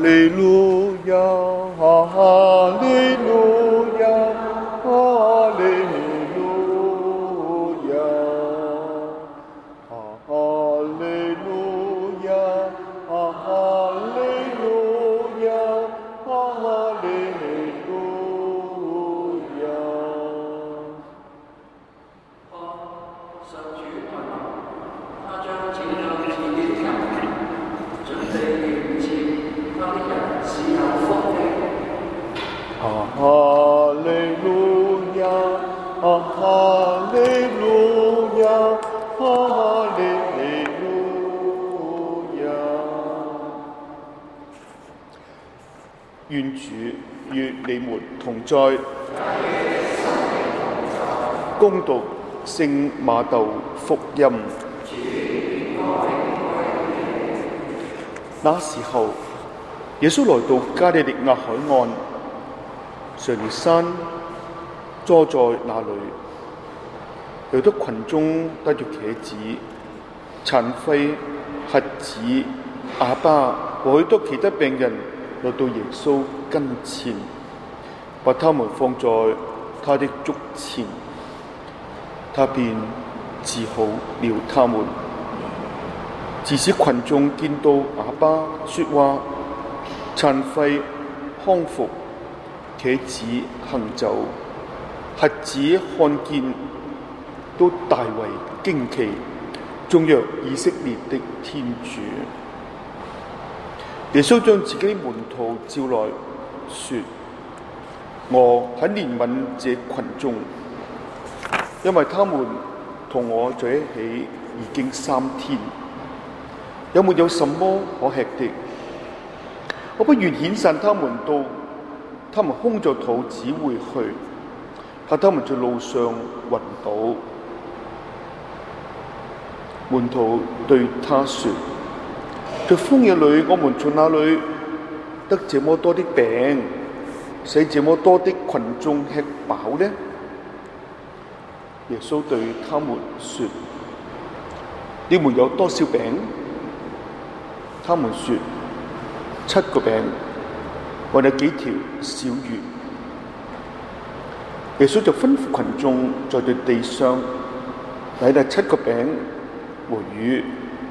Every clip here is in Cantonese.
利路亞，哈利路亞，哈利路亞，哈利路亞，哈利路亞，哈利路亞。 上主愛民，他將這樣自己的人準備迎接他的人是有福的。 哈利路亞，哈利路亞，哈利路亞。願主與你們同在。恭讀聖馬竇福音。那時候，耶穌來到加利利亞海岸，上了山，坐在那裏。有的群眾帶着瘸子、殘廢、瞎子、啞巴和許多其他病人來到耶穌跟前，把他們放在他的足前。他便治好了他們，致使群眾見到啞巴說話、殘廢康復、瘸子行走、瞎子看見，都大為驚奇，頌揚以色列的天主。耶穌將自己的門徒召來，說：我很憐憫這群眾，因為他們同我在一起已經3天，也沒有什麼可吃的。我不願遣散他們到他們空着肚子回去，怕他們在路上暈倒。門徒對他說：在荒野裏，我們從哪裏得這麼多的餅，使這麼多的群眾吃飽呢？耶穌對他們說：你們有多少餅？他們說：7個餅，還有幾條小魚。耶穌就吩咐群眾在地上擺那7個餅和魚，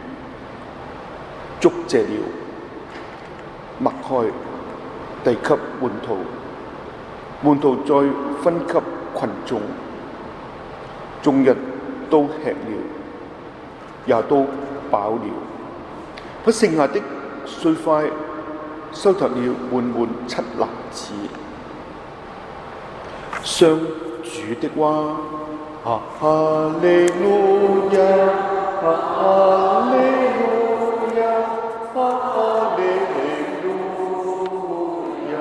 祝謝了，擘開，遞給門徒，門徒再分給群眾。眾人都吃了，也都飽了，把剩下的碎塊收集了滿滿7籃子。上主的話。哈利路亞，哈利路亞，哈利路亞。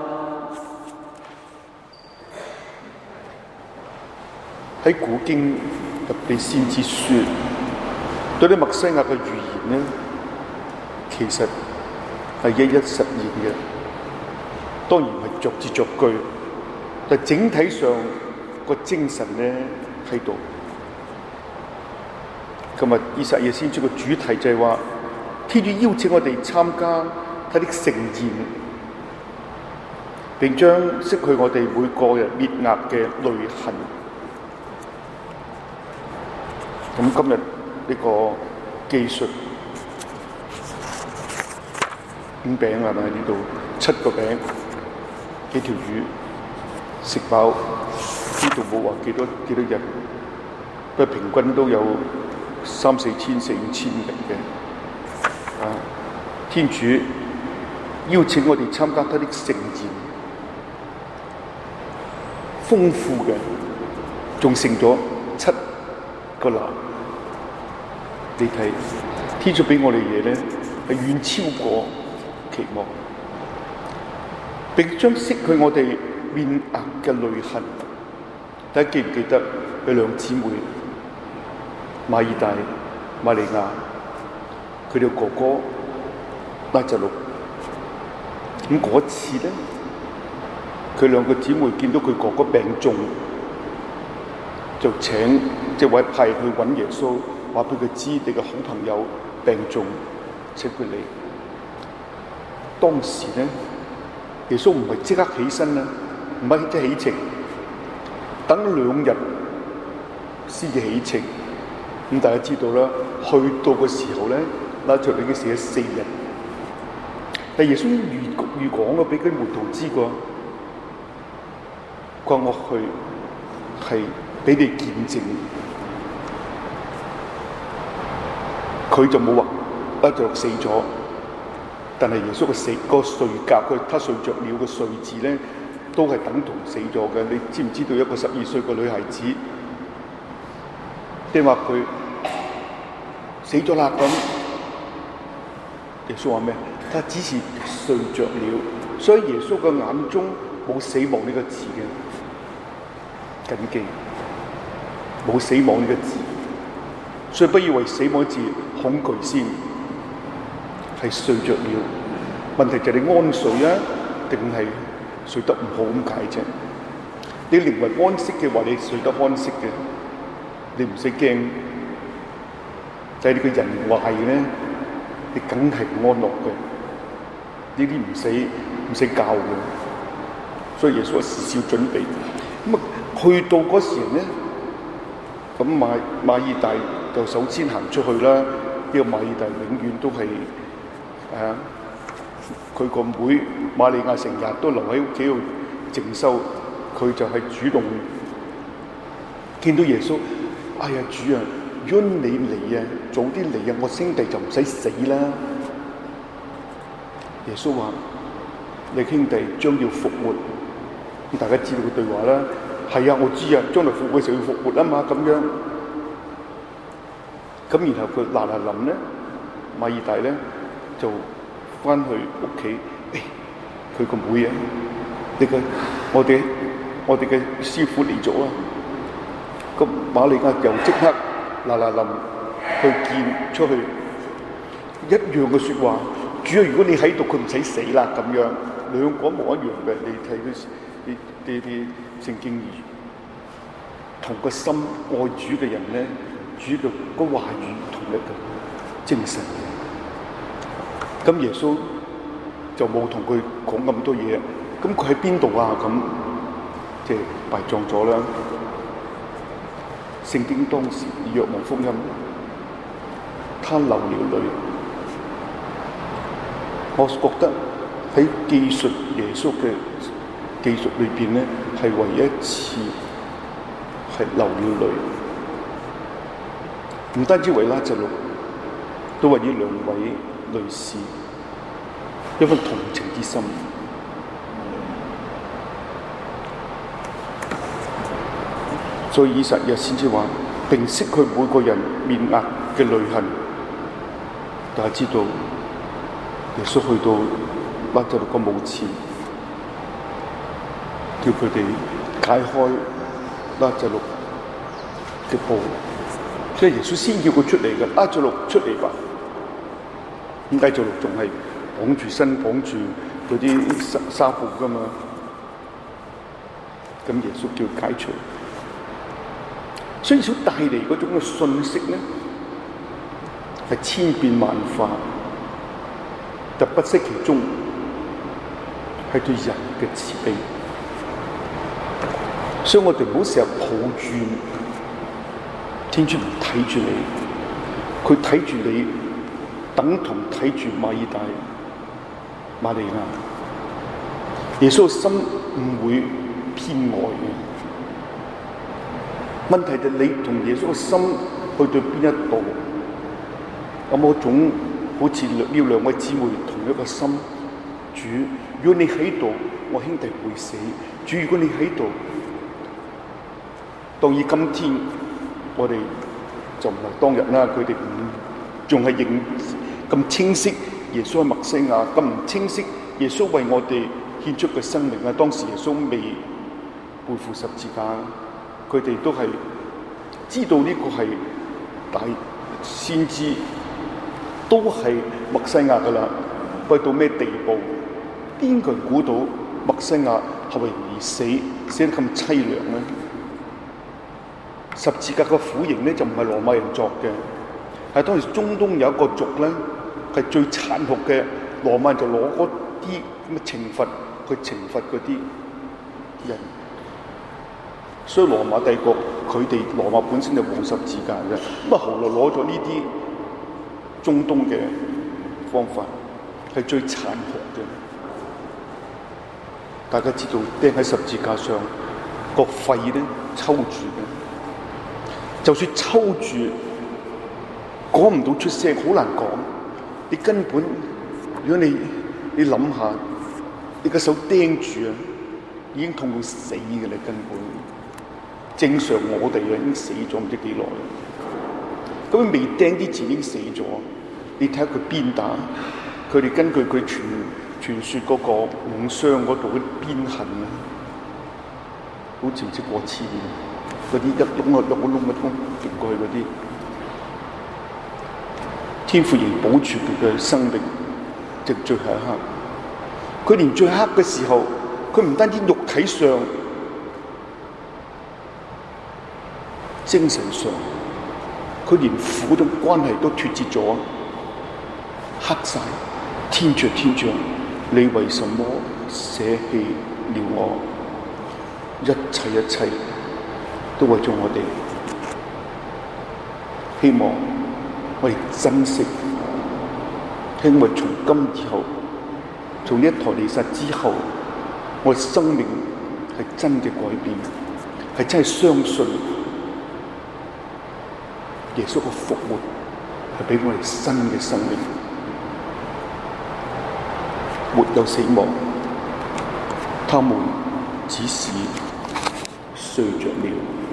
喺古經特別先知書對啲默西亞嘅預言呢，其實係一一實現嘅。當然係逐字逐句，但整體上個精神呢喺度。今日以撒耶先知嘅主題就係話，天主邀請我哋參加他的盛宴，並將釋去我哋每個人滅壓嘅淚痕。咁今日呢個記述5餅係咪喺呢度？7個餅，幾條魚，食飽。呢度冇話幾多人，不過平均都有3、4千、4、5千人嘅。天主邀請我哋參加他的盛宴，豐富嘅，仲剩咗7個籃。你睇，天主俾我哋嘢咧，係遠超過期望，並將釋去我哋面額嘅淚痕。大家記唔記得有2姊妹馬爾大、瑪利亞，佢哋哥哥拉匝祿。咁嗰次咧，佢2個姊妹見到佢哥哥病重，就請即位派去揾耶穌，話俾佢知你嘅好朋友病重，請佢嚟。 當時咧，耶穌唔係即刻起身啦，唔係即係起程，等2日先至起程。咁大家知道啦，去到嘅時候咧，拉撒路已經死咗4日。但耶穌預講咗俾佢門徒知過，佢話我去係俾你見證。佢就冇話拉撒路死咗，但係耶穌個睡覺，他睡着了嘅睡字咧，都係等同死咗嘅。你知唔知道一個12歲個女孩子，即係話佢死咗啦咁？耶穌話咩？他只是睡着了，所以耶穌嘅眼中冇死亡呢個字嘅，謹記冇死亡呢個字，所以不要為死亡字恐懼先，係睡着了。問題就係你安睡啊，定係睡得唔好咁解啫？你靈魂安息嘅話，你睡得安息嘅，你唔使驚。但係你個人壞咧，你梗係唔安樂嘅。呢啲唔使教嘅，所以耶穌話事先準備。咁啊，去到嗰時咧，咁馬爾大就首先行出去啦。呢個馬爾大永遠都係佢個妹瑪利亞成日都留喺屋企度靜修，佢就係主動見到耶穌。哎呀，主啊，如果你嚟啊，早啲嚟啊，我兄弟就唔使死啦。耶穌話：你兄弟將要復活。咁大家知道個對話啦。係啊，我知啊，將來復活嘅時候要復活啊嘛，咁樣。咁然後佢嗱臨咧，馬爾大咧就翻去屋企。佢個妹啊，我哋嘅師傅嚟咗啊！咁瑪利亞又即刻嗱臨去見出去，一樣嘅説話。主要如果你喺度，佢唔使死啦咁樣，兩個冇一樣嘅。你睇啲聖經語，同個心愛主嘅人咧，主嘅個話語同一個精神嘅。咁耶穌就冇同佢講咁多嘢。咁佢喺邊度啊？咁即係埋葬咗啦。聖經當時若望福音，他流了淚。我覺得喺記述耶穌嘅記述裏邊咧，係唯一一次係流了淚，唔單止為拉撒路，都為呢2位女士一份同情之心。所以以撒日先至話，平息佢每個人面額嘅淚痕。大家知道。耶穌去到拉撒路個墓前，叫佢哋解開拉撒路嘅布，所以耶穌先叫佢出嚟嘅。拉撒路出嚟吧。咁拉撒路仲係綁住身綁住嗰啲紗布噶嘛，咁耶穌叫佢解除。所以想帶嚟嗰種嘅信息咧，係千變萬化。就不惜其中係對人嘅慈悲，所以我哋唔好成日抱住天主唔睇住你，佢睇住你，等同睇住馬爾大、瑪利亞。耶穌心唔會偏愛嘅，問題就係你同耶穌嘅心去到邊一度，有冇種？好似呢2位姊妹同一個心，主，如果你喺度，我兄弟會死。主，如果你喺度，當以今天我哋就唔係當日啦，佢哋唔仲係認咁清晰耶穌係默西亞，咁唔清晰耶穌為我哋獻出嘅生命啊！當時耶穌未背負十字架，佢哋都係知道呢個係大先知。都係默西亞噶啦，去到咩地步？邊個人估到默西亞係為而死，死得咁凄涼咧？十字架嘅苦刑咧就唔係羅馬人作嘅，係當時中東有一個族咧係最殘酷嘅，羅馬人就攞嗰啲咁嘅懲罰去懲罰嗰啲人。所以羅馬帝國佢哋羅馬本身就冇十字架嘅，咁啊後來攞咗呢啲中東嘅方法係最殘酷嘅。大家知道釘喺十字架上個肺咧抽住嘅，就算抽住講唔到出聲，好難講。你根本如果你諗下，你個手釘住啊，已經痛到死嘅啦，根本。正常我哋啊已經死咗唔知幾耐，咁佢未釘之前已經死咗。你睇下佢鞭打，佢哋根據佢傳說嗰個五傷嗰度嘅鞭痕啊，好似唔知過千嗰啲一窿啊，兩個窿嘅窿跌過去嗰啲。天父仍保住佢嘅生命，直最後一刻。佢連最黑嘅時候，佢唔單止肉體上、精神上，佢連父嘅關係都脫節咗，黑晒。天主，你為什麼捨棄了我？一切都為咗我哋。希望我哋珍惜，因為從今以後，從呢一台彌撒之後，我哋生命係真嘅改變，係真係相信耶穌嘅復活係俾我哋新嘅生命，沒有死亡，他們只是睡着了。